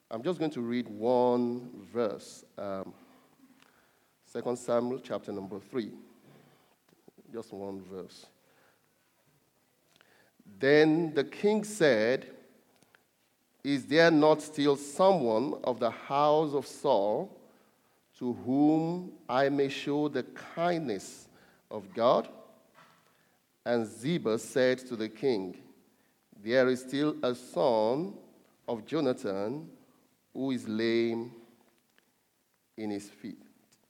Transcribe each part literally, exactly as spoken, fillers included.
I'm just going to read one verse, um, Second Samuel chapter number three, just one verse. Then the king said, "Is there not still someone of the house of Saul to whom I may show the kindness of God?" And Ziba said to the king, "There is still a son of Jonathan who is lame in his feet."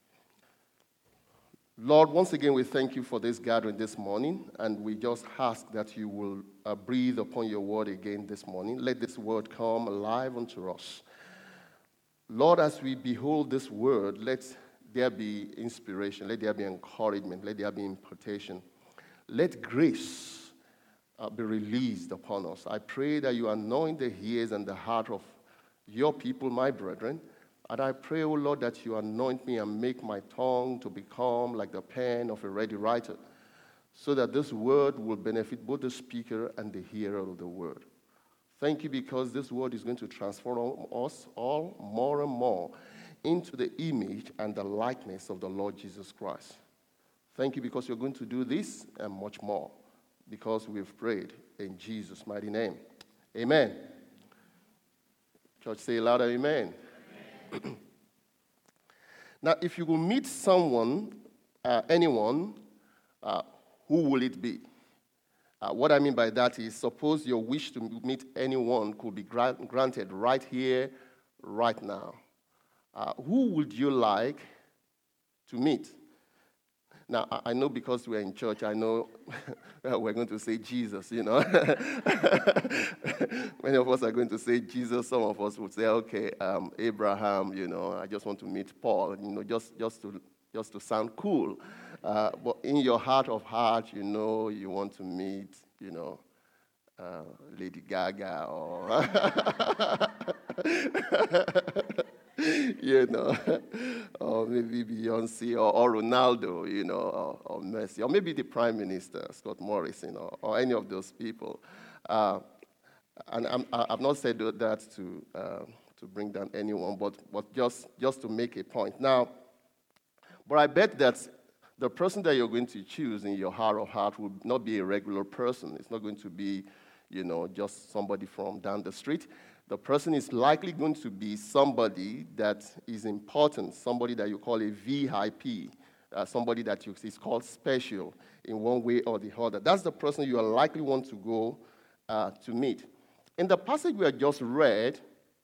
Lord, once again, we thank you for this gathering this morning, and we just ask that you will uh, breathe upon your word again this morning. Let this word come alive unto us. Lord, as we behold this word, let there be inspiration, let there be encouragement, let there be impartation. Let grace uh, be released upon us. I pray that you anoint the ears and the heart of your people, my brethren. And I pray, O Lord, that you anoint me and make my tongue to become like the pen of a ready writer, so that this word will benefit both the speaker and the hearer of the word. Thank you, because this word is going to transform us all more and more into the image and the likeness of the Lord Jesus Christ. Thank you, because you're going to do this and much more, because we've prayed in Jesus' mighty name. Amen. Church, say louder, amen. Amen. Now, if you will meet someone, uh, anyone, uh, who will it be? Uh, what I mean by that is, suppose your wish to meet anyone could be grant, granted right here, right now. Uh, who would you like to meet? Now, I know because we're in church, I know we're going to say Jesus, you know. Many of us are going to say Jesus. Some of us would say, okay, um, Abraham, you know, I just want to meet Paul, you know, just, just, to, just to sound cool. Uh, but in your heart of hearts, you know, you want to meet, you know, uh, Lady Gaga or... you know, or maybe Beyonce or, or Ronaldo, you know, or, or Messi, or maybe the Prime Minister, Scott Morrison, or, or any of those people. Uh, and I'm, I've not said that to uh, to bring down anyone, but, but just, just to make a point. Now, but I bet that the person that you're going to choose in your heart of heart will not be a regular person. It's not going to be, you know, just somebody from down the street. The person is likely going to be somebody that is important, somebody that you call a V I P, uh, somebody that you, is called special in one way or the other. That's the person you are likely want to go uh, to meet. In the passage we have just read,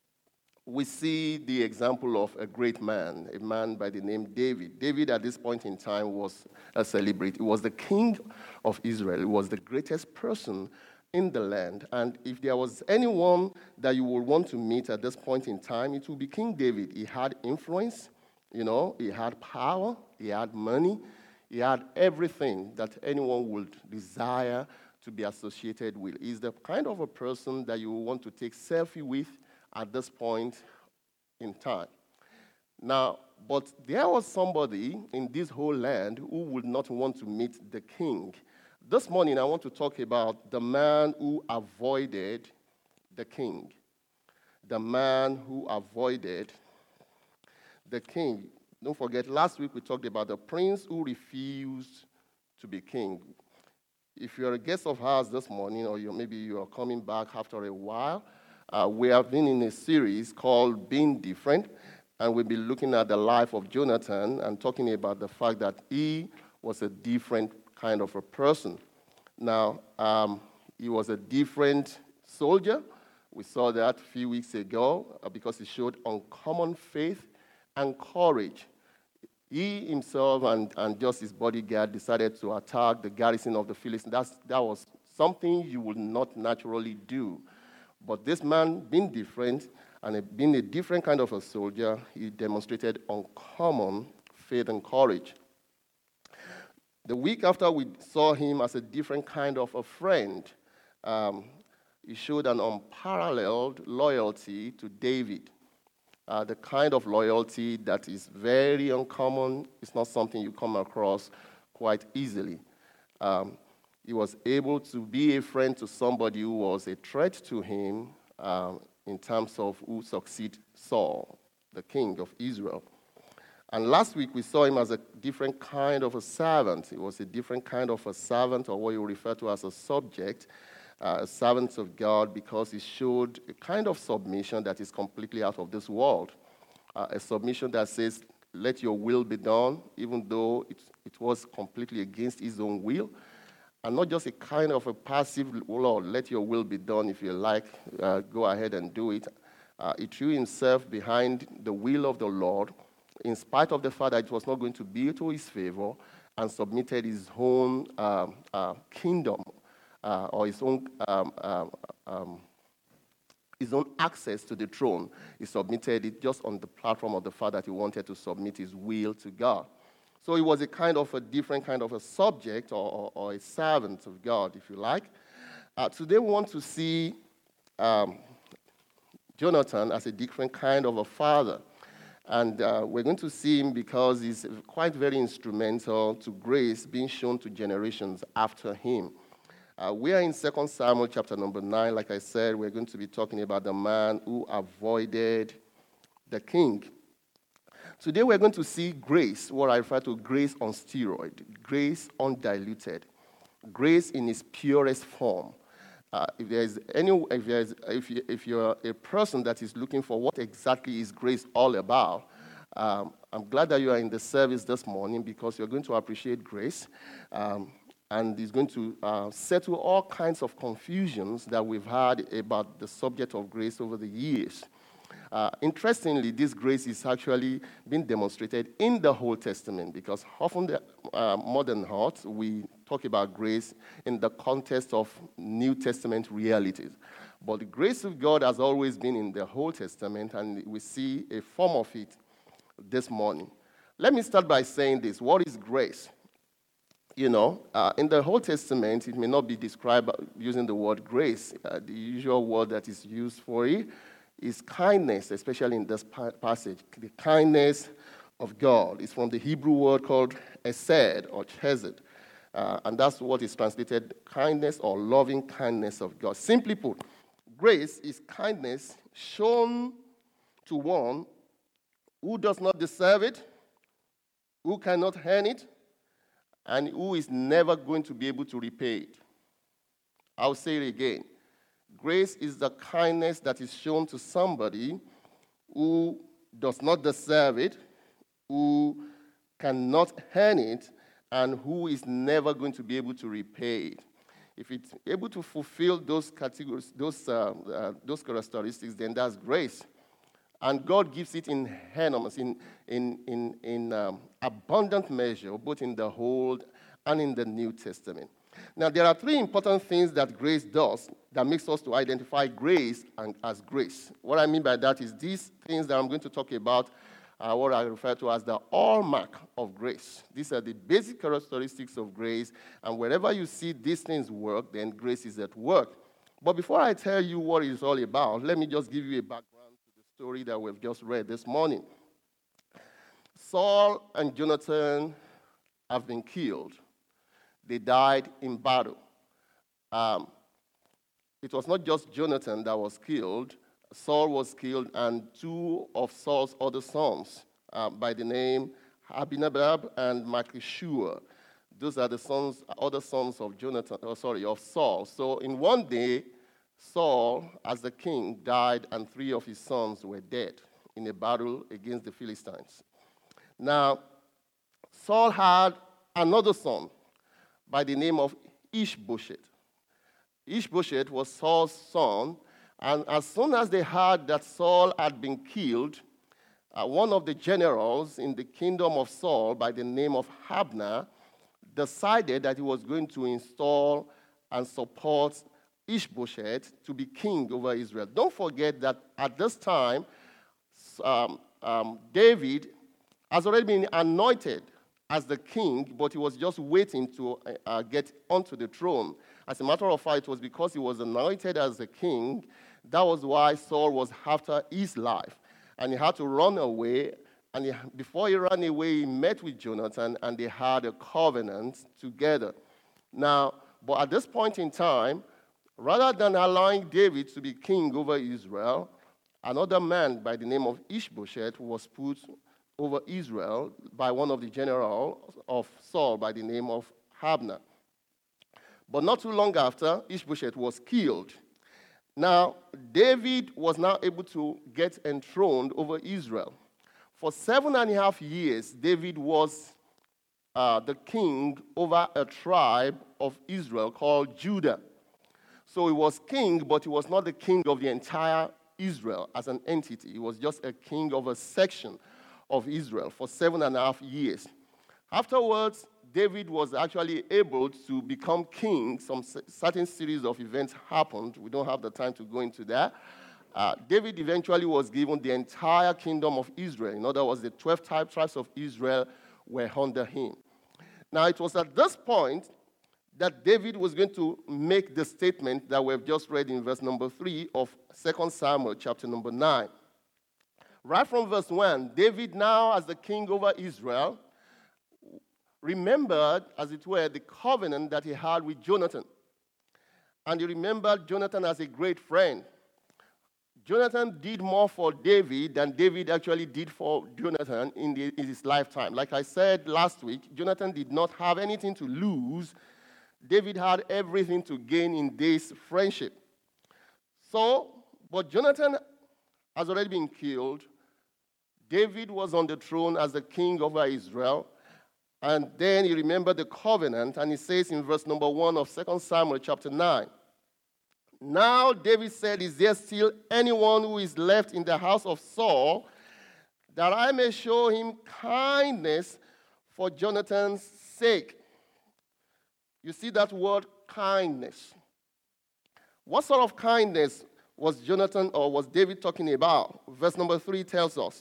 we see the example of a great man, a man by the name David. David, at this point in time, was a celebrity. He was the king of Israel. He was the greatest person in the land. And if there was anyone that you would want to meet at this point in time, it would be King David. He had influence, you know, he had power, he had money, he had everything that anyone would desire to be associated with. He's the kind of a person that you want to take selfie with at this point in time. Now, but there was somebody in this whole land who would not want to meet the king. This morning, I want to talk about the man who avoided the king. The man who avoided the king. Don't forget, last week we talked about the prince who refused to be king. If you're a guest of ours this morning, or you, maybe you are coming back after a while, uh, we have been in a series called Being Different, and we'll be looking at the life of Jonathan and talking about the fact that he was a different kind of a person. Now, um, he was a different soldier. We saw that a few weeks ago uh, because he showed uncommon faith and courage. He himself and, and just his bodyguard decided to attack the garrison of the Philistines. That's, that was something you would not naturally do. But this man, being different and a, being a different kind of a soldier, he demonstrated uncommon faith and courage. The week after, we saw him as a different kind of a friend. Um, he showed an unparalleled loyalty to David. Uh, the kind of loyalty that is very uncommon. It's not something you come across quite easily. Um, he was able to be a friend to somebody who was a threat to him, um, in terms of who succeed Saul, the king of Israel. And last week we saw him as a different kind of a servant. He was a different kind of a servant, or what you refer to as a subject, uh, a servant of God, because he showed a kind of submission that is completely out of this world. Uh, a submission that says, let your will be done, even though it, it was completely against his own will. And not just a kind of a passive, Lord, let your will be done. If you like, uh, go ahead and do it. Uh, he threw himself behind the will of the Lord, in spite of the fact that it was not going to be to his favor, and submitted his own um, uh, kingdom uh, or his own um, um, um, his own access to the throne. He submitted it just on the platform of the fact that he wanted to submit his will to God. So he was a kind of a different kind of a subject or, or, or a servant of God, if you like. Uh, today we want to see um, Jonathan as a different kind of a father. And uh, we're going to see him because he's quite very instrumental to grace being shown to generations after him. Uh, we are in Second Samuel chapter number nine. Like I said, we're going to be talking about the man who avoided the king. Today we're going to see grace, what I refer to grace on steroid, grace undiluted, grace in its purest form. Uh, if there's any, if, there's, if, you, if you're a person that is looking for what exactly is grace all about, um, I'm glad that you are in the service this morning because you're going to appreciate grace. Um, and it's going to uh, settle all kinds of confusions that we've had about the subject of grace over the years. Uh, interestingly, this grace is actually being demonstrated in the Old Testament because often the uh, modern heart, we talk about grace in the context of New Testament realities. But the grace of God has always been in the Old Testament, and we see a form of it this morning. Let me start by saying this. What is grace? You know, uh, in the Old Testament, it may not be described using the word grace. Uh, the usual word that is used for it is kindness, especially in this pa- passage. The kindness of God is from the Hebrew word called esed or chesed. Uh, and that's what is translated kindness or loving kindness of God. Simply put, grace is kindness shown to one who does not deserve it, who cannot earn it, and who is never going to be able to repay it. I'll say it again. Grace is the kindness that is shown to somebody who does not deserve it, who cannot earn it, and who is never going to be able to repay it. If it's able to fulfill those categories, those, uh, uh, those characteristics, then that's grace. And God gives it in enormous, in, in, in, in um, abundant measure, both in the Old and in the New Testament. Now, there are three important things that grace does that makes us to identify grace and as grace. What I mean by that is these things that I'm going to talk about are what I refer to as the hallmark of grace. These are the basic characteristics of grace, and wherever you see these things work, then grace is at work. But before I tell you what it's all about, let me just give you a background to the story that we've just read this morning. Saul and Jonathan have been killed. They died in battle. Um, it was not just Jonathan that was killed. Saul was killed, and two of Saul's other sons uh, by the name Abinadab and Malchishua. Those are the sons, other sons of Jonathan, oh, sorry, of Saul. So in one day, Saul, as the king, died, and three of his sons were dead in a battle against the Philistines. Now, Saul had another son by the name of Ishbosheth. Ishbosheth was Saul's son, and as soon as they heard that Saul had been killed, uh, one of the generals in the kingdom of Saul by the name of Abner decided that he was going to install and support Ishbosheth to be king over Israel. Don't forget that at this time, um, um, David has already been anointed as the king, but he was just waiting to uh, get onto the throne. As a matter of fact, it was because he was anointed as the king, that was why Saul was after his life. And he had to run away, and he, before he ran away, he met with Jonathan, and they had a covenant together. Now, but at this point in time, rather than allowing David to be king over Israel, another man by the name of Ishbosheth was put over Israel by one of the generals of Saul by the name of Abner. But not too long after, Ishbosheth was killed. Now, David was now able to get enthroned over Israel. For seven and a half years, David was uh, the king over a tribe of Israel called Judah. So he was king, but he was not the king of the entire Israel as an entity. He was just a king of a section of Israel for seven and a half years. Afterwards, David was actually able to become king. Some certain series of events happened. We don't have the time to go into that. Uh, David eventually was given the entire kingdom of Israel. In other words, the twelve tribes of Israel were under him. Now, it was at this point that David was going to make the statement that we've just read in verse number three of Second Samuel chapter number nine. Right from verse one, David now as the king over Israel remembered, as it were, the covenant that he had with Jonathan. And he remembered Jonathan as a great friend. Jonathan did more for David than David actually did for Jonathan in, the, in his lifetime. Like I said last week, Jonathan did not have anything to lose. David had everything to gain in this friendship. So, but Jonathan has already been killed. David was on the throne as the king over Israel. And then he remembered the covenant, and he says in verse number one of Second Samuel chapter nine, now David said, is there still anyone who is left in the house of Saul, that I may show him kindness for Jonathan's sake? You see that word, kindness. What sort of kindness was Jonathan or was David talking about? Verse number three tells us.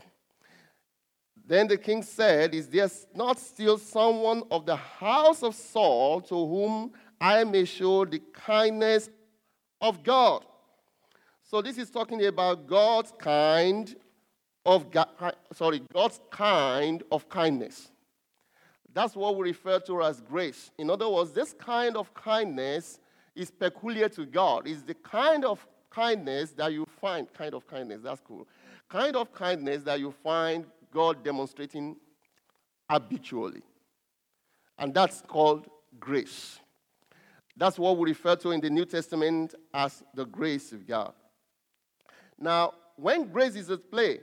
Then the king said, is there not still someone of the house of Saul to whom I may show the kindness of God? So this is talking about God's kind of, sorry, God's kind of kindness. That's what we refer to as grace. In other words, this kind of kindness is peculiar to God. It's the kind of kindness that you find, kind of kindness, that's cool. Kind of kindness that you find God demonstrating habitually. And that's called grace. That's what we refer to in the New Testament as the grace of God. Now, when grace is at play,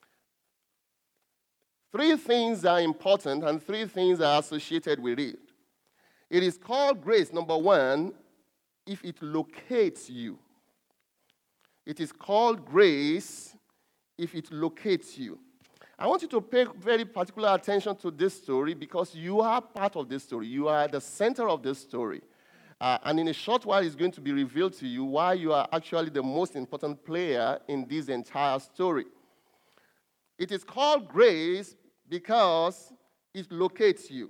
three things are important and three things are associated with it. It is called grace, number one, if it locates you. It is called grace if it locates you. I want you to pay very particular attention to this story because you are part of this story. You are at the center of this story. Uh, and in a short while, it's going to be revealed to you why you are actually the most important player in this entire story. It is called grace because it locates you.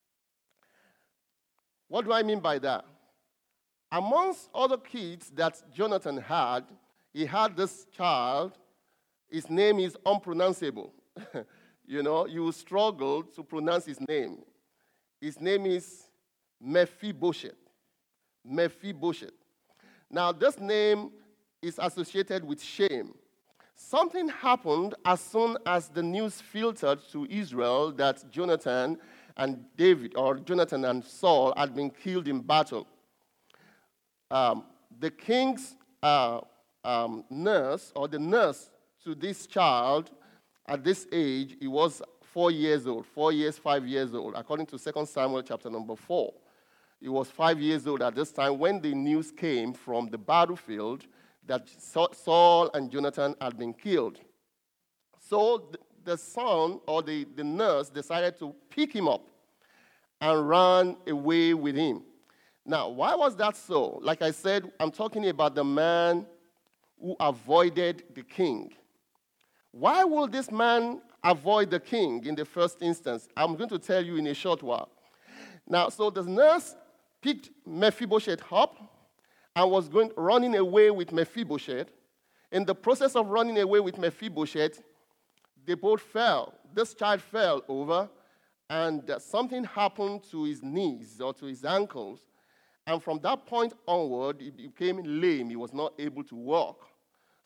What do I mean by that? Amongst other kids that Jonathan had, he had this child. His name is unpronounceable. You know, you struggle to pronounce his name. His name is Mephibosheth. Mephibosheth. Now, this name is associated with shame. Something happened as soon as the news filtered to Israel that Jonathan and David, or Jonathan and Saul, had been killed in battle. Um, the king's uh, um, nurse, or the nurse to this child, at this age, he was four years old, four years, five years old, according to Second Samuel chapter number four. He was five years old at this time when the news came from the battlefield that Saul and Jonathan had been killed. So the son, or the, the nurse, decided to pick him up and run away with him. Now, why was that so? Like I said, I'm talking about the man who avoided the king. Why will this man avoid the king in the first instance? I'm going to tell you in a short while. Now, so the nurse picked Mephibosheth up and was going running away with Mephibosheth. In the process of running away with Mephibosheth, they both fell. This child fell over, and uh, something happened to his knees or to his ankles. And from that point onward, he became lame. He was not able to walk.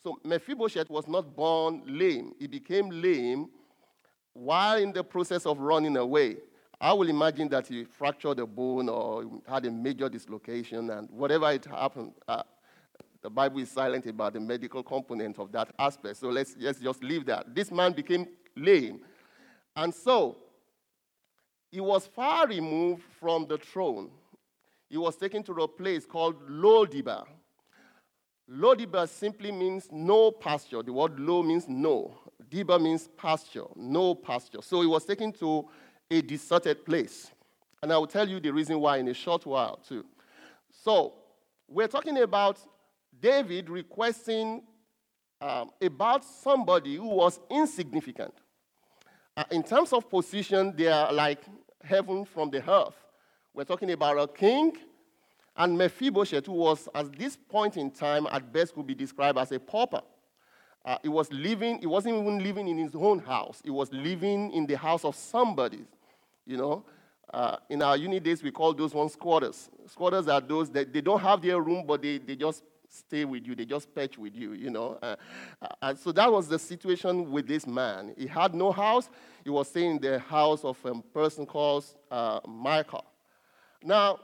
So Mephibosheth was not born lame. He became lame while in the process of running away. I will imagine that he fractured a bone or had a major dislocation, and whatever it happened, uh, the Bible is silent about the medical component of that aspect. So let's, let's just leave that. This man became lame. And so, he was far removed from the throne. He was taken to a place called Lo-debar. Lo-debar simply means no pasture. The word lo means no. Debar means pasture, no pasture. So he was taken to a deserted place. And I will tell you the reason why in a short while, too. So, we're talking about David requesting um, about somebody who was insignificant. Uh, in terms of position, they are like heaven from the earth. We're talking about a king, and Mephibosheth, who was, at this point in time, at best could be described as a pauper. Uh, he was living, he wasn't even living in his own house. He was living in the house of somebody, you know. Uh, in our uni days, we call those ones squatters. Squatters are those that they don't have their room, but they, they just stay with you. They just perch with you, you know. Uh, uh, so that was the situation with this man. He had no house. He was staying in the house of a person called uh, Micah. Now,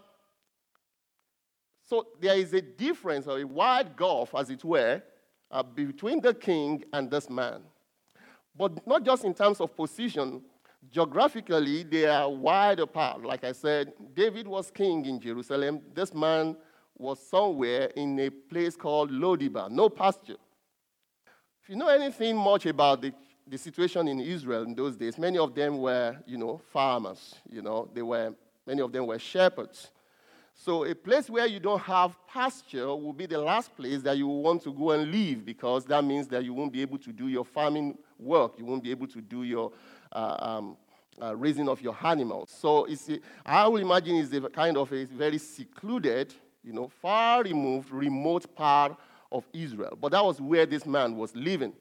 so there is a difference, or a wide gulf, as it were, uh, between the king and this man. But not just in terms of position. Geographically, they are wide apart. Like I said, David was king in Jerusalem. This man was somewhere in a place called Lo-debar, no pasture. If you know anything much about the, the situation in Israel in those days, many of them were, you know, farmers. You know, they were, many of them were shepherds. So a place where you don't have pasture will be the last place that you will want to go and live, because that means that you won't be able to do your farming work. You won't be able to do your uh, um, uh, raising of your animals. So it's a, I will imagine it's a kind of a very secluded, you know, far removed, remote part of Israel. But that was where this man was living.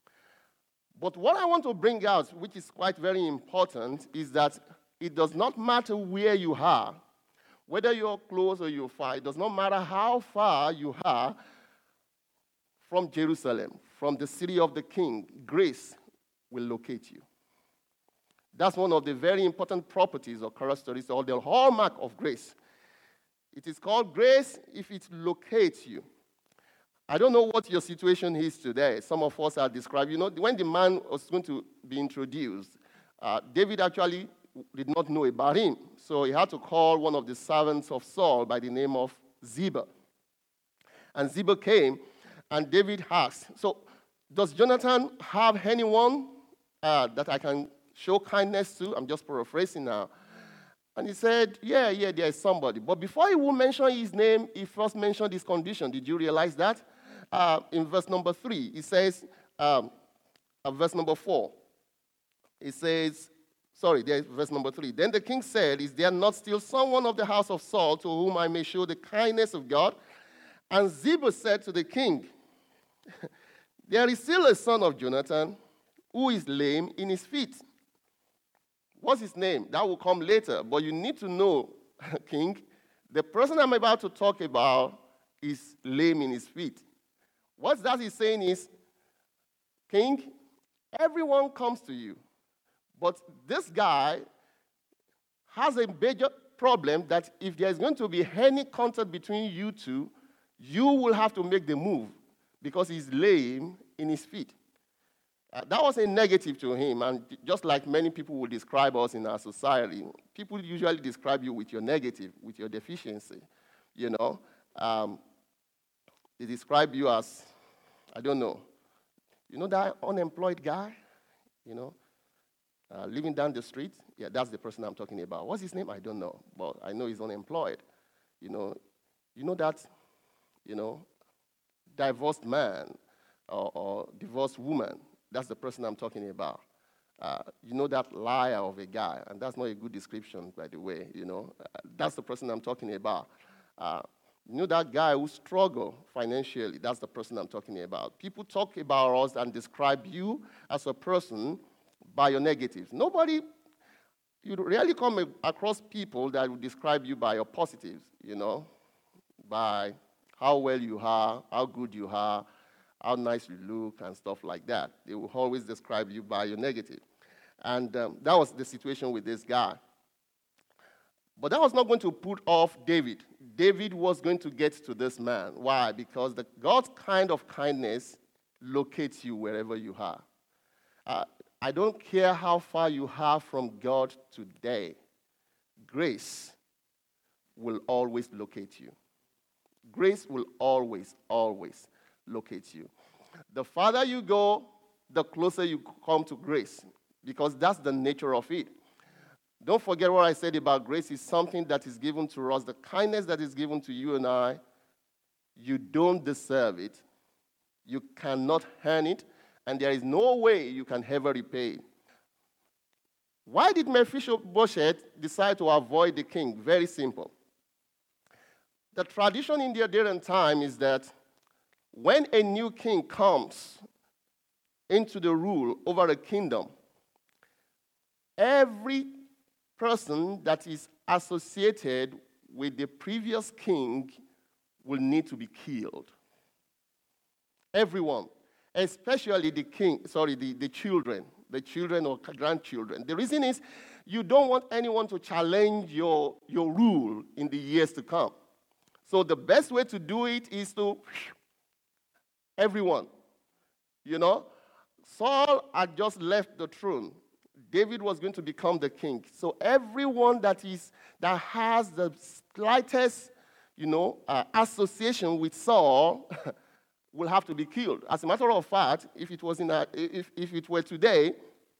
But what I want to bring out, which is quite very important, is that it does not matter where you are, whether you're close or you're far. It does not matter how far you are from Jerusalem, from the city of the king, grace will locate you. That's one of the very important properties or characteristics, or the hallmark of grace. It is called grace if it locates you. I don't know what your situation is today. Some of us are described. You know, when the man was going to be introduced, uh, David actually did not know about him. So he had to call one of the servants of Saul by the name of Ziba. And Ziba came, and David asked, so does Jonathan have anyone uh, that I can show kindness to? I'm just paraphrasing now. And he said, yeah, yeah, there is somebody. But before he would mention his name, he first mentioned his condition. Did you realize that? Uh, in verse number three, he says, um, uh, verse number four, it says, sorry, there's verse number three. Then the king said, is there not still someone of the house of Saul to whom I may show the kindness of God? And Ziba said to the king, there is still a son of Jonathan who is lame in his feet. What's his name? That will come later. But you need to know, king, the person I'm about to talk about is lame in his feet. What that is saying is, king, everyone comes to you. But this guy has a major problem that if there's going to be any contact between you two, you will have to make the move because he's lame in his feet. Uh, that was a negative to him, and just like many people will describe us in our society, people usually describe you with your negative, with your deficiency, you know. Um, they describe you as, I don't know, you know that unemployed guy, you know, uh, living down the street? Yeah, that's the person I'm talking about. What's his name? I don't know, but I know he's unemployed. You know, you know that, you know, divorced man or, or divorced woman. That's the person I'm talking about. Uh, you know that liar of a guy, and that's not a good description, by the way, you know. Uh, that's the person I'm talking about. Uh, you know that guy who struggles financially, that's the person I'm talking about. People talk about us and describe you as a person by your negatives. Nobody, you rarely come across people that will describe you by your positives, you know, by how well you are, how good you are, how nice you look and stuff like that. They will always describe you by your negative. And um, that was the situation with this guy. But that was not going to put off David. David was going to get to this man. Why? Because the, God's kind of kindness locates you wherever you are. Uh, I don't care how far you are from God today. Grace will always locate you. Grace will always, always locate you. The farther you go, the closer you come to grace, because that's the nature of it. Don't forget what I said about grace is something that is given to us. The kindness that is given to you and I, you don't deserve it. You cannot earn it, and there is no way you can ever repay it. Why did Mephibosheth decide to avoid the king? Very simple. The tradition in the Adarian time is that when a new king comes into the rule over a kingdom, every person that is associated with the previous king will need to be killed. Everyone, especially the king, sorry, the, the children, the children or grandchildren. The reason is you don't want anyone to challenge your, your rule in the years to come. So the best way to do it is to everyone. You know, Saul had just left the throne. David was going to become the king. So everyone that is that has the slightest, you know, uh, association with Saul will have to be killed. As a matter of fact, if it was in a, if if it were today,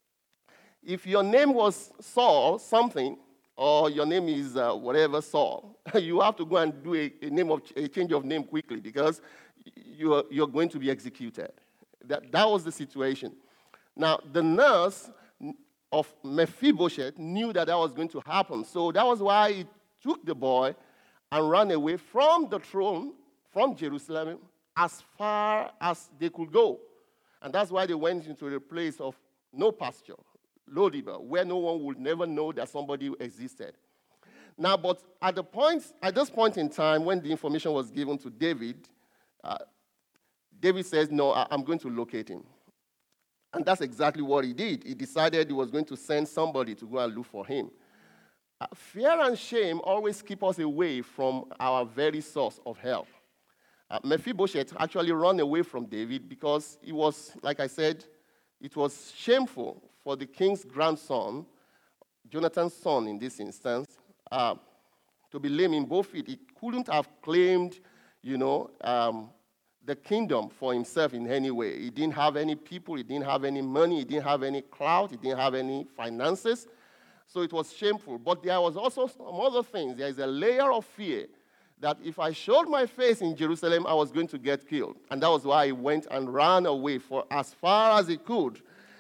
if your name was Saul something, or your name is uh, whatever Saul, you have to go and do a, a name of a change of name quickly because you're you're going to be executed. That that was the situation. Now the nurse of Mephibosheth knew that that was going to happen. So that was why he took the boy and ran away from the throne, from Jerusalem, as far as they could go. And that's why they went into the place of no pasture, Lo-debar, where no one would never know that somebody existed. Now, but at the point, at this point in time, when the information was given to David, uh, David says, no, I- I'm going to locate him. And that's exactly what he did. He decided he was going to send somebody to go and look for him. Uh, fear and shame always keep us away from our very source of help. Uh, Mephibosheth actually ran away from David because it was, like I said, it was shameful for the king's grandson, Jonathan's son in this instance, uh, to be lame in both feet. He couldn't have claimed, you know, um, the kingdom for himself in any way. He didn't have any people, he didn't have any money, he didn't have any clout, he didn't have any finances. So it was shameful. But there was also some other things. There is a layer of fear that if I showed my face in Jerusalem, I was going to get killed. And that was why he went and ran away for as far as he could.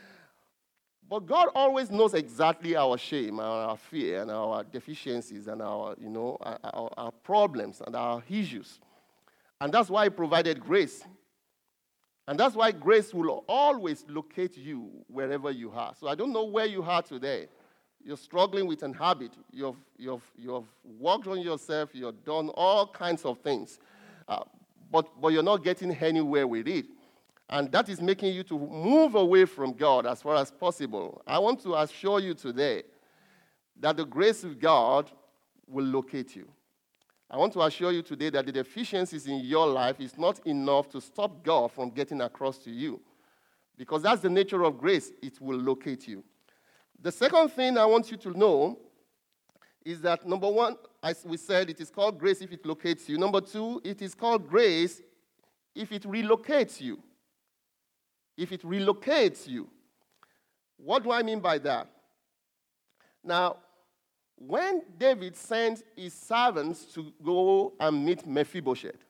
But God always knows exactly our shame, our fear, and our deficiencies, and our, you know, our, our problems and our issues. And that's why he provided grace. And that's why grace will always locate you wherever you are. So I don't know where you are today. You're struggling with an habit. You've, you've, you've worked on yourself. You've done all kinds of things. Uh, but, but you're not getting anywhere with it. And that is making you to move away from God as far as possible. I want to assure you today that the grace of God will locate you. I want to assure you today that the deficiencies in your life is not enough to stop God from getting across to you. Because that's the nature of grace. It will locate you. The second thing I want you to know is that, number one, as we said, it is called grace if it locates you. Number two, it is called grace if it relocates you. If it relocates you. What do I mean by that? Now, when David sent his servants to go and meet Mephibosheth,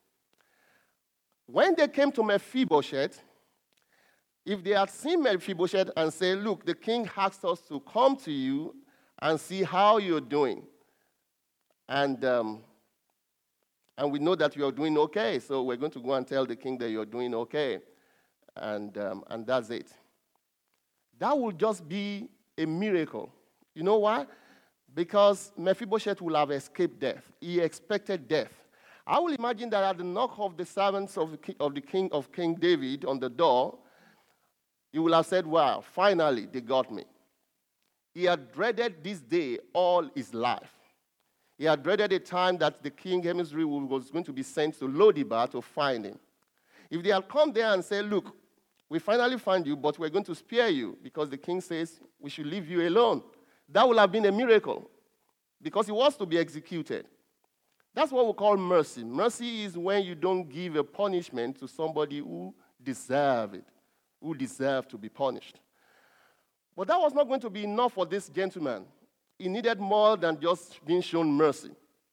when they came to Mephibosheth, if they had seen Mephibosheth and said, look, the king asked us to come to you and see how you're doing. And, um, and we know that you're doing okay, so we're going to go and tell the king that you're doing okay. And, um, and that's it. That would just be a miracle. You know why? Because Mephibosheth will have escaped death. He expected death. I will imagine that at the knock of the servants of the king of, the king, of King David on the door, he will have said, wow, finally they got me. He had dreaded this day all his life. He had dreaded a time that the king emissary was going to be sent to Lo-debar to find him. If they had come there and said, look, we finally found you, but we're going to spare you because the king says we should leave you alone, that would have been a miracle because he was to be executed. That's what we call mercy. Mercy is when you don't give a punishment to somebody who deserves it, who deserves to be punished. But that was not going to be enough for this gentleman. He needed more than just being shown mercy.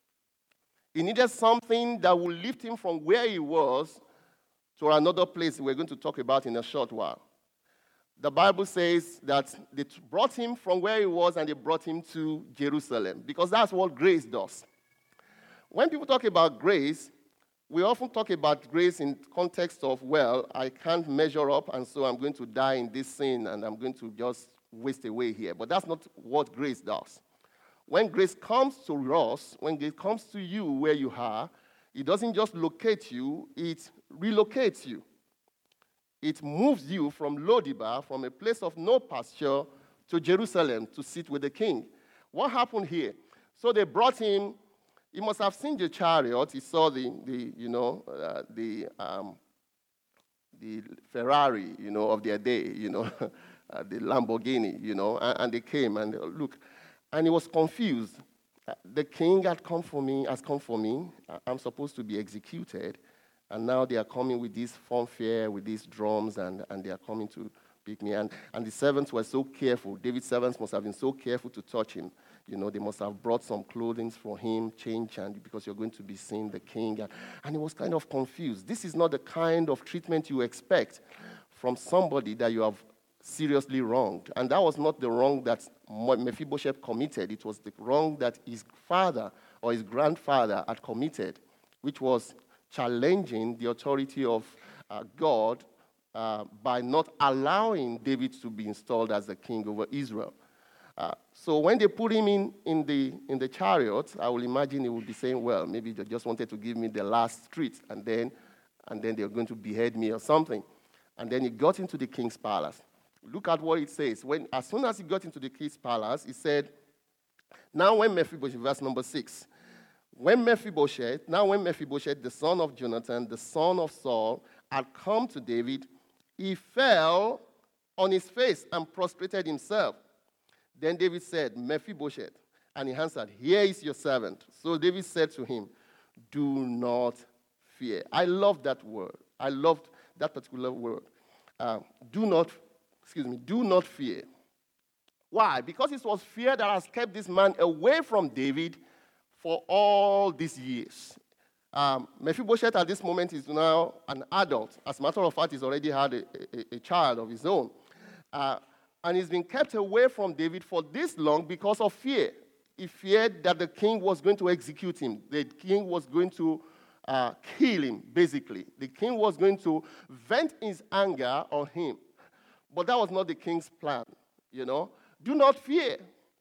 He needed something that would lift him from where he was to another place we're going to talk about in a short while. The Bible says that they brought him from where he was and they brought him to Jerusalem because that's what grace does. When people talk about grace, we often talk about grace in context of, well, I can't measure up, and so I'm going to die in this sin, and I'm going to just waste away here. But that's not what grace does. When grace comes to us, when it comes to you where you are, it doesn't just locate you, it relocates you. It moves you from Lo-debar, from a place of no pasture, to Jerusalem to sit with the king. What happened here? So they brought him. He must have seen the chariot. He saw the, the you know, uh, the, um, the Ferrari, you know, of their day, you know, uh, the Lamborghini, you know, and, and they came and uh, look, and he was confused. Uh, the king had come for me, has come for me. I'm supposed to be executed, and now they are coming with this fanfare, with these drums, and, and they are coming to pick me. And, and the servants were so careful. David's servants must have been so careful to touch him. You know, they must have brought some clothing for him, change, and because you're going to be seeing the king. And, and he was kind of confused. This is not the kind of treatment you expect from somebody that you have seriously wronged. And that was not the wrong that Mephibosheth committed. It was the wrong that his father or his grandfather had committed, which was challenging the authority of uh, God uh, by not allowing David to be installed as the king over Israel. Uh, so when they put him in, in, the, in the chariot, I will imagine he would be saying, well, maybe they just wanted to give me the last treat, and then, and then they're going to behead me or something. And then he got into the king's palace. Look at what it says. When, as soon as he got into the king's palace, he said, now when Mephibosheth, verse number six, when Mephibosheth, now when Mephibosheth, the son of Jonathan, the son of Saul, had come to David, he fell on his face and prostrated himself. Then David said, Mephibosheth. And he answered, here is your servant. So David said to him, do not fear. I love that word. I loved that particular word. Uh, do not, excuse me, do not fear. Why? Because it was fear that has kept this man away from David for all these years. Um, Mephibosheth at this moment is now an adult. As a matter of fact, he's already had a, a, a child of his own. Uh, And he's been kept away from David for this long because of fear. He feared that the king was going to execute him. The king was going to uh, kill him, basically. The king was going to vent his anger on him. But that was not the king's plan, you know. Do not fear.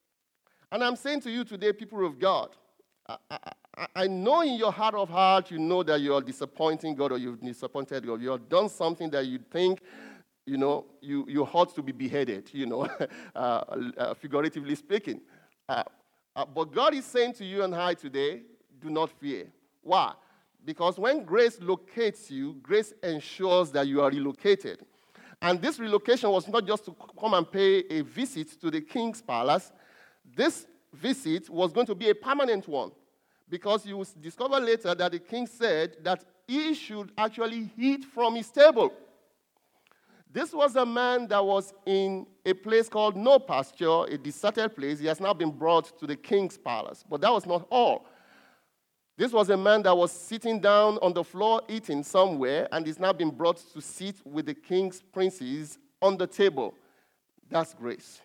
And I'm saying to you today, people of God, I, I, I know in your heart of heart you know that you are disappointing God or you've disappointed God. You have done something that you think You know, you, you ought to be beheaded, you know, uh, uh, figuratively speaking. Uh, uh, but God is saying to you and I today, do not fear. Why? Because when grace locates you, grace ensures that you are relocated. And this relocation was not just to come and pay a visit to the king's palace. This visit was going to be a permanent one. Because you will discover later that the king said that he should actually eat from his table. This was a man that was in a place called No Pasture, a deserted place. He has now been brought to the king's palace. But that was not all. This was a man that was sitting down on the floor eating somewhere, and he's now been brought to sit with the king's princes on the table. That's grace.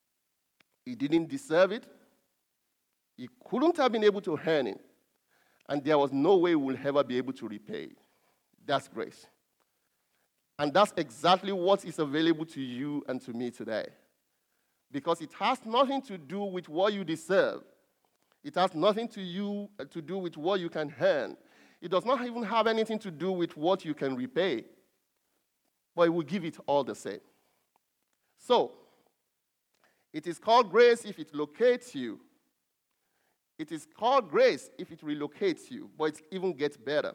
He didn't deserve it. He couldn't have been able to earn it. And there was no way he will ever be able to repay it. That's grace. And that's exactly what is available to you and to me today. Because it has nothing to do with what you deserve. It has nothing to you to do with what you can earn. It does not even have anything to do with what you can repay, but it will give it all the same. So, it is called grace if it locates you. It is called grace if it relocates you, but it even gets better.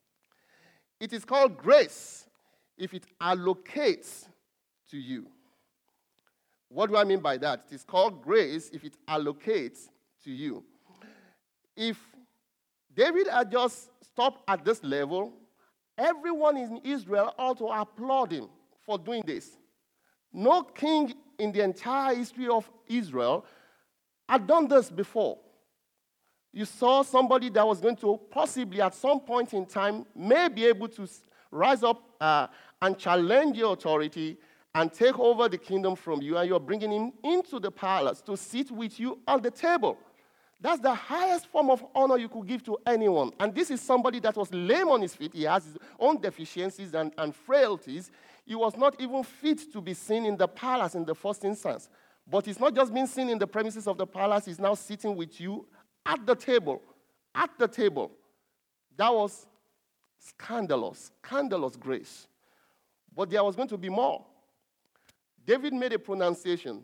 It is called grace if it allocates to you. What do I mean by that? It is called grace if it allocates to you. If David had just stopped at this level, everyone in Israel ought to applaud him for doing this. No king in the entire history of Israel had done this before. You saw somebody that was going to possibly at some point in time may be able to rise up uh, and challenge your authority and take over the kingdom from you, and you're bringing him into the palace to sit with you at the table. That's the highest form of honor you could give to anyone. And this is somebody that was lame on his feet. He has his own deficiencies and, and frailties. He was not even fit to be seen in the palace in the first instance. But he's not just being seen in the premises of the palace. He's now sitting with you at the table. At the table. That was scandalous. Scandalous grace. But there was going to be more. David made a pronunciation.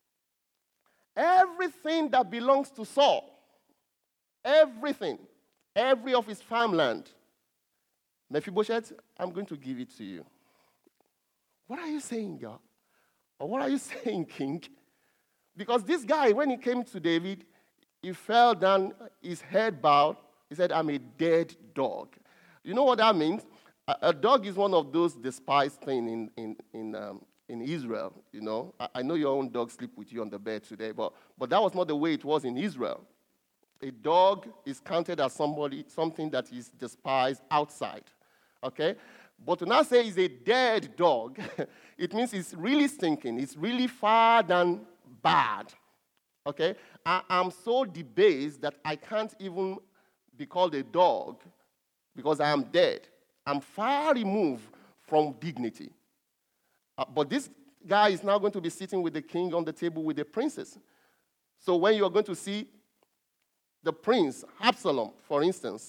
Everything that belongs to Saul, everything, every of his farmland, Mephibosheth, I'm going to give it to you. What are you saying, God? Or what are you saying, King? Because this guy, when he came to David, he fell down, his head bowed. He said, I'm a dead dog. You know what that means? A, a dog is one of those despised things in, in, in um, in Israel, you know. I, I know your own dog sleep with you on the bed today, but, but that was not the way it was in Israel. A dog is counted as somebody, something that is despised outside, okay? But to not say it's a dead dog, it means it's really stinking. It's really far than bad, okay? I, I'm so debased that I can't even be called a dog because I am dead. I'm far removed from dignity. Uh, but this guy is now going to be sitting with the king on the table with the princess. So when you're going to see the prince, Absalom, for instance,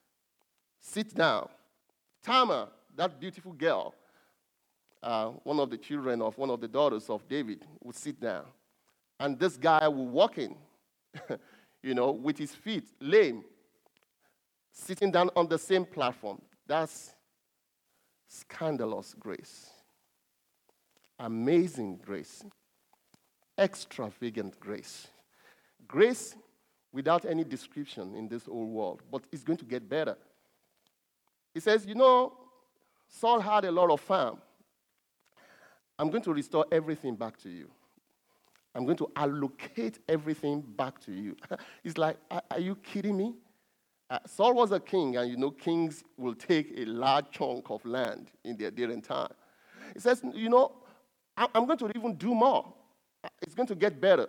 sit down. Tamar, that beautiful girl, uh, one of the children of one of the daughters of David, would sit down. And this guy will walk in, you know, with his feet lame, sitting down on the same platform. That's scandalous grace. Amazing grace. Extravagant grace. Grace without any description in this old world, but it's going to get better. He says, you know, Saul had a lot of farm. I'm going to restore everything back to you. I'm going to allocate everything back to you. It's like, are, are you kidding me? Uh, Saul was a king, and you know, kings will take a large chunk of land in their day and time. He says, you know, I'm going to even do more. It's going to get better.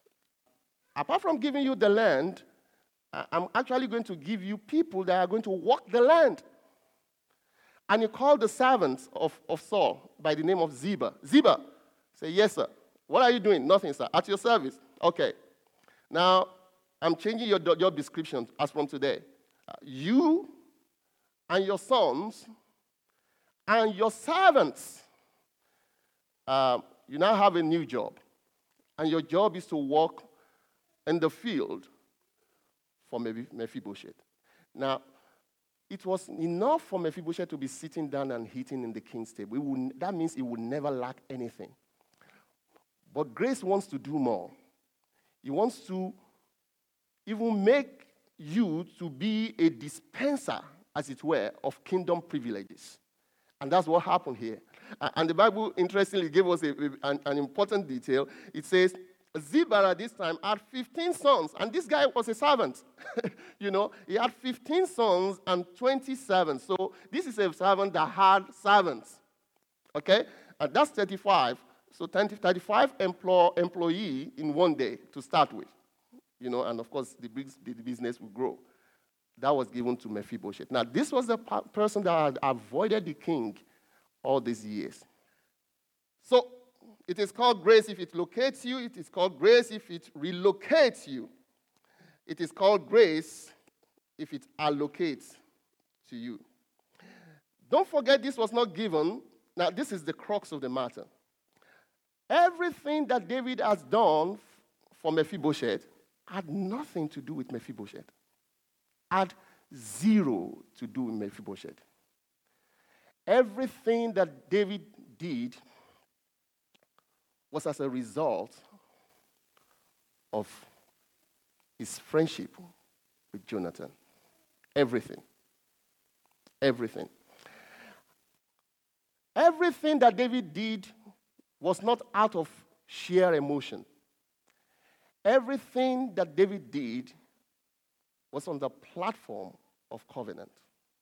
Apart from giving you the land, I'm actually going to give you people that are going to walk the land. And he called the servants of, of Saul by the name of Ziba. Ziba, say, yes, sir. What are you doing? Nothing, sir. At your service. Okay. Now, I'm changing your job description as from today. Uh, you and your sons and your servants, uh, you now have a new job. And your job is to walk in the field for Mephibosheth. Now, it was enough for Mephibosheth to be sitting down and eating in the king's table. It would, that means he would never lack anything. But grace wants to do more. He wants to even make you to be a dispenser, as it were, of kingdom privileges. And that's what happened here. And the Bible, interestingly, gave us a, an, an important detail. It says, Ziba at this time had fifteen sons, and this guy was a servant. You know, he had fifteen sons and twenty servants. So this is a servant that had servants. Okay? And that's thirty-five. So thirty-five employ, employee in one day to start with. You know, and of course, the, big, the business will grow. That was given to Mephibosheth. Now, this was the person that had avoided the king all these years. So, it is called grace if it locates you. It is called grace if it relocates you. It is called grace if it allocates to you. Don't forget this was not given. Now, this is the crux of the matter. Everything that David has done for Mephibosheth had nothing to do with Mephibosheth. Had zero to do with Mephibosheth. Everything that David did was as a result of his friendship with Jonathan. Everything. Everything. Everything that David did was not out of sheer emotion. Everything that David did was on the platform of covenant.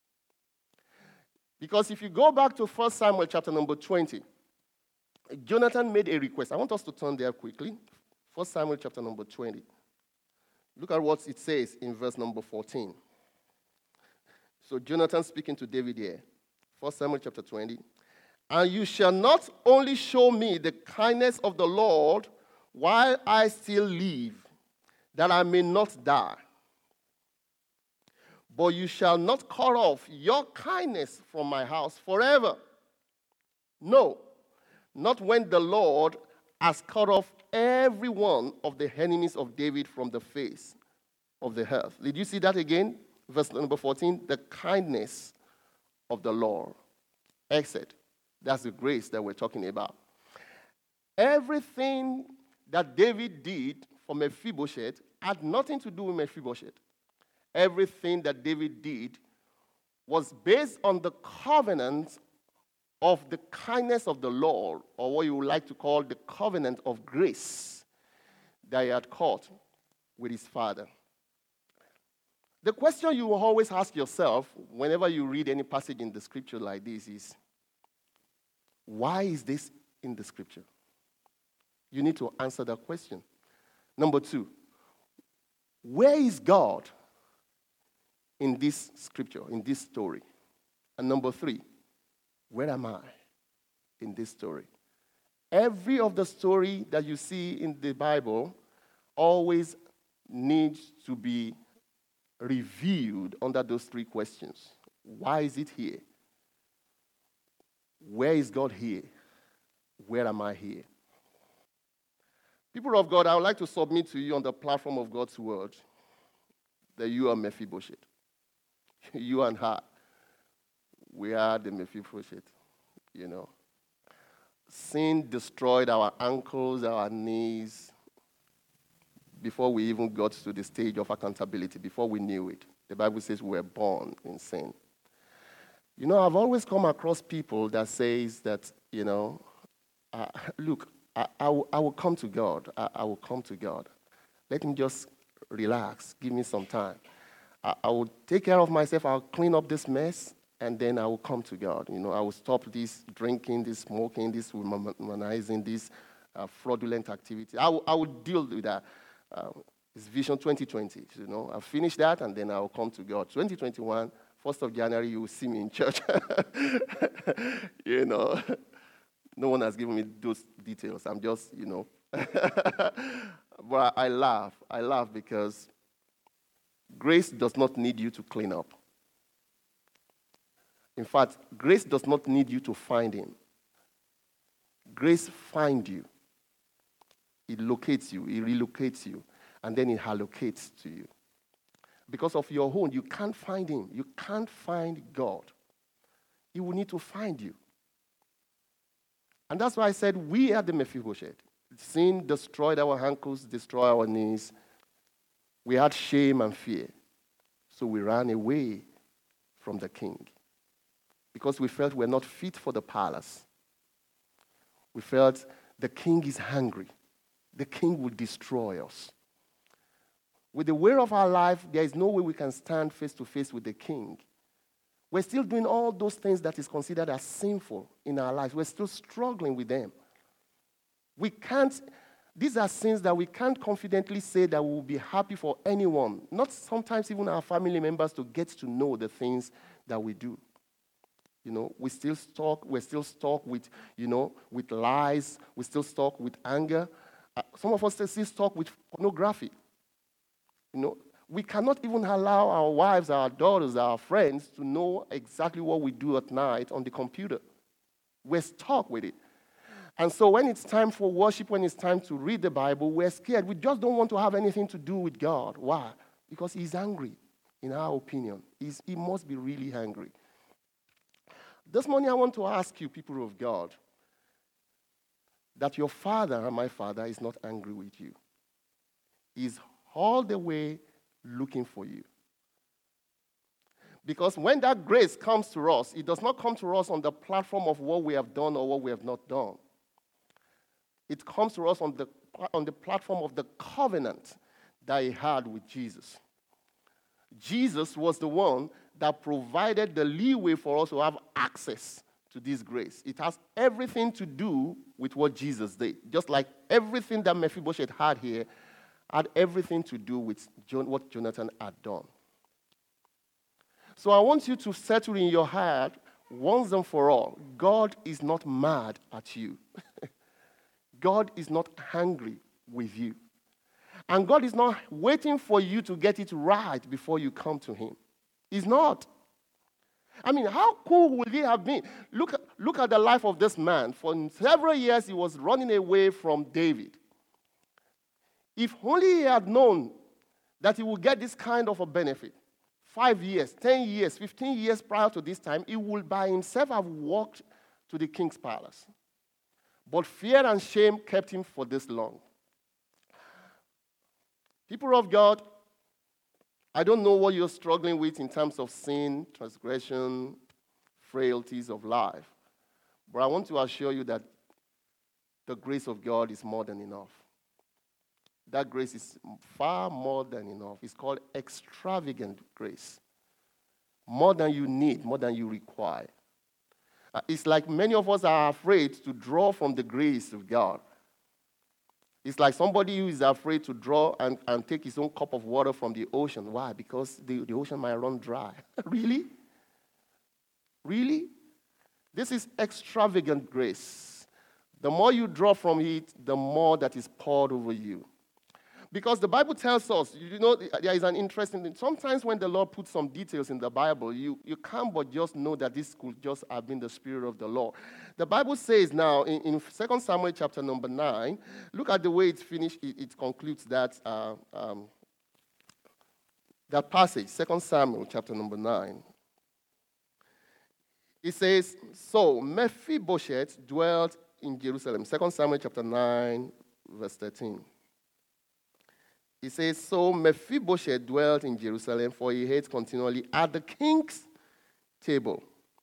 Because if you go back to First Samuel chapter number twenty, Jonathan made a request. I want us to turn there quickly. First Samuel chapter number twenty. Look at what it says in verse number fourteen. So Jonathan speaking to David here. First Samuel chapter twenty. And you shall not only show me the kindness of the Lord while I still live, that I may not die, but you shall not cut off your kindness from my house forever. No, not when the Lord has cut off every one of the enemies of David from the face of the earth. Did you see that again? Verse number fourteen, the kindness of the Lord. Exit. That's the grace that we're talking about. Everything that David did for Mephibosheth had nothing to do with Mephibosheth. Everything that David did was based on the covenant of the kindness of the Lord, or what you would like to call the covenant of grace that he had caught with his father. The question you will always ask yourself whenever you read any passage in the scripture like this is, why is this in the scripture? You need to answer that question. Number two, where is God in this scripture, in this story? And number three, where am I in this story? Every of the story that you see in the Bible always needs to be reviewed under those three questions. Why is it here? Where is God here? Where am I here? People of God, I would like to submit to you on the platform of God's word that you are Mephibosheth. You and her. We are the Mephibosheth, you know. Sin destroyed our ankles, our knees, before we even got to the stage of accountability, before we knew it. The Bible says we were born in sin. You know, I've always come across people that says that, you know, uh, look, I, I, will, I will come to God. I, I will come to God. Let him just relax. Give me some time. I, I will take care of myself. I'll clean up this mess, and then I will come to God. You know, I will stop this drinking, this smoking, this womanizing, this uh, fraudulent activity. I will, I will deal with that. Uh, it's Vision twenty twenty. You know, I'll finish that, and then I will come to God. twenty twenty-one, first of January, you will see me in church. You know, no one has given me those details. I'm just, you know. But I laugh. I laugh because grace does not need you to clean up. In fact, grace does not need you to find him. Grace finds you. It locates you. It relocates you. And then it allocates to you. Because of your own, you can't find him. You can't find God. He will need to find you. And that's why I said we are the Mephibosheth. Sin destroyed our ankles, destroyed our knees. We had shame and fear. So we ran away from the king. Because we felt we're not fit for the palace. We felt the king is hungry. The king will destroy us. With the way of our life, there is no way we can stand face to face with the king. We're still doing all those things that is considered as sinful in our lives. We're still struggling with them. We can't, these are sins that we can't confidently say that we will be happy for anyone, not sometimes even our family members, to get to know the things that we do. You know, we still stuck, we're still stuck with, you know, with lies. We're still stuck with anger. Uh, some of us are still stuck with pornography. You know, We cannot even allow our wives, our daughters, our friends to know exactly what we do at night on the computer. We're stuck with it. And so when it's time for worship, when it's time to read the Bible, we're scared. We just don't want to have anything to do with God. Why? Because he's angry, in our opinion. He's, he must be really angry. This morning I want to ask you, people of God, that your Father and my Father is not angry with you. He's all the way looking for you. Because when that grace comes to us, it does not come to us on the platform of what we have done or what we have not done. It comes to us on the, on the platform of the covenant that he had with Jesus. Jesus was the one that provided the leeway for us to have access to this grace. It has everything to do with what Jesus did. Just like everything that Mephibosheth had here had everything to do with what Jonathan had done. So I want you to settle in your heart once and for all, God is not mad at you. God is not angry with you. And God is not waiting for you to get it right before you come to him. He's not. I mean, how cool would he have been? Look, look at the life of this man. For several years, he was running away from David. If only he had known that he would get this kind of a benefit, five years, ten years, fifteen years prior to this time, he would by himself have walked to the king's palace. But fear and shame kept him for this long. People of God, I don't know what you're struggling with in terms of sin, transgression, frailties of life. But I want to assure you that the grace of God is more than enough. That grace is far more than enough. It's called extravagant grace. More than you need, more than you require. Uh, it's like many of us are afraid to draw from the grace of God. It's like somebody who is afraid to draw and, and take his own cup of water from the ocean. Why? Because the, the ocean might run dry. Really? Really? This is extravagant grace. The more you draw from it, the more that is poured over you. Because the Bible tells us, you know, there is an interesting thing. Sometimes when the Lord puts some details in the Bible, you, you can't but just know that this could just have been the Spirit of the Lord. The Bible says now in, in Second Samuel chapter number nine, look at the way it's finished. It, it concludes that, uh, um, that passage, Second Samuel chapter number nine. It says, so Mephibosheth dwelt in Jerusalem. Second Samuel chapter nine, verse thirteen. It says, so Mephibosheth dwelt in Jerusalem, for he ate continually at the king's table.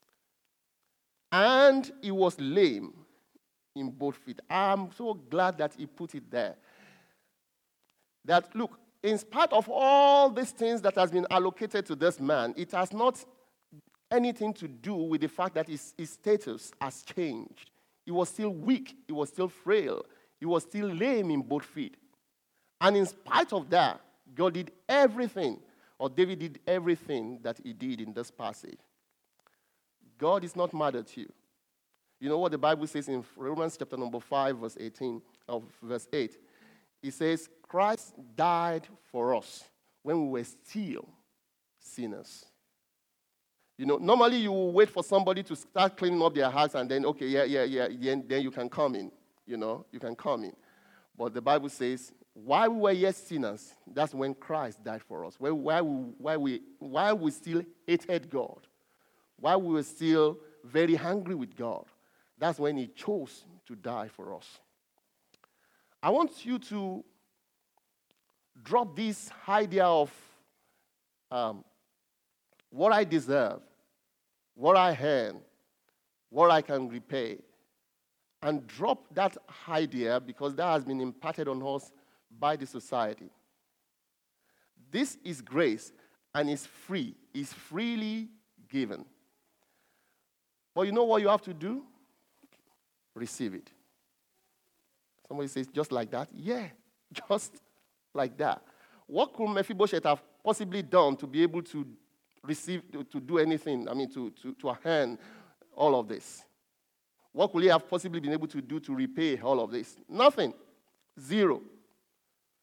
And he was lame in both feet. I'm so glad that he put it there. That, look, in spite of all these things that has been allocated to this man, it has not anything to do with the fact that his, his status has changed. He was still weak. He was still frail. He was still lame in both feet. And in spite of that, God did everything, or David did everything that he did in this passage. God is not mad at you. You know what the Bible says in Romans chapter number five, verse eighteen, of verse eight? It says, Christ died for us when we were still sinners. You know, normally you will wait for somebody to start cleaning up their house and then, okay, yeah, yeah, yeah, then, then you can come in. You know, you can come in. But the Bible says, while we were yet sinners, that's when Christ died for us. While we, while we, while we still hated God, while we were still very angry with God, that's when he chose to die for us. I want you to drop this idea of um, what I deserve, what I earn, what I can repay, and drop that idea because that has been imparted on us by the society. This is grace and is free, is freely given. But you know what you have to do? Receive it. Somebody says, just like that? Yeah, just like that. What could Mephibosheth have possibly done to be able to receive, to, to do anything, I mean, to, to, to earn all of this? What could he have possibly been able to do to repay all of this? Nothing. Zero.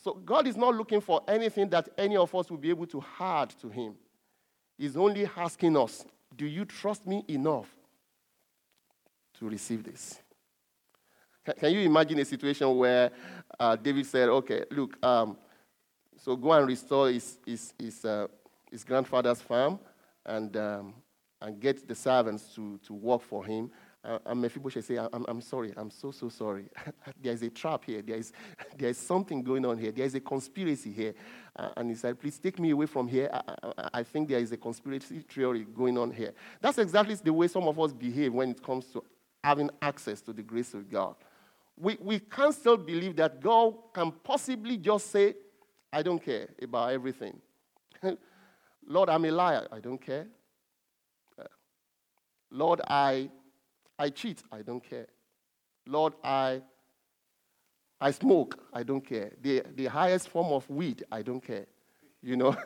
So God is not looking for anything that any of us will be able to add to him. He's only asking us, do you trust me enough to receive this? Can, can you imagine a situation where uh, David said, okay, look, um, so go and restore his, his, his, uh, his grandfather's farm and, um, and get the servants to, to work for him. Uh, and Mephibosheth say, I'm, I'm sorry, I'm so, so sorry. There is a trap here. There is, there is something going on here. There is a conspiracy here. Uh, and he said, please take me away from here. I, I, I think there is a conspiracy theory going on here. That's exactly the way some of us behave when it comes to having access to the grace of God. We, we can't still believe that God can possibly just say, I don't care about everything. Lord, I'm a liar. I don't care. Uh, Lord, I... I cheat, I don't care. Lord, I I smoke, I don't care. The, the highest form of weed, I don't care. You know?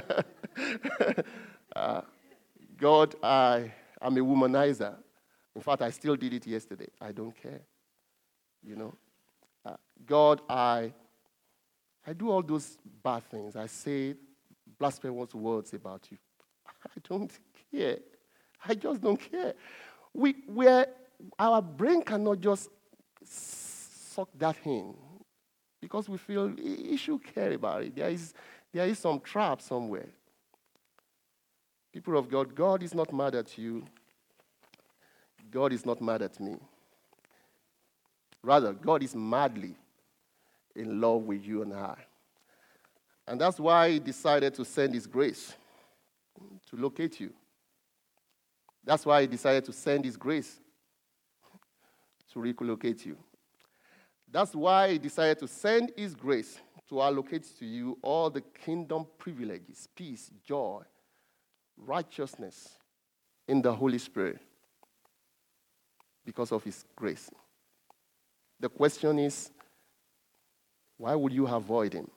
uh, God, I am a womanizer. In fact, I still did it yesterday. I don't care. You know? Uh, God, I I do all those bad things. I say blasphemous words about you. I don't care. I just don't care. We, where our brain cannot just suck that in because we feel he should care about it. There is, there is some trap somewhere. People of God, God is not mad at you. God is not mad at me. Rather, God is madly in love with you and I. And that's why he decided to send his grace to locate you. That's why he decided to send his grace to relocate you. That's why he decided to send his grace to allocate to you all the kingdom privileges, peace, joy, righteousness in the Holy Spirit because of his grace. The question is, why would you avoid him?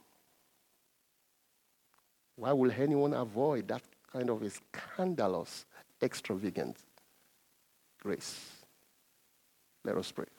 Why will anyone avoid that kind of a scandalous, extravagant grace? Let us pray.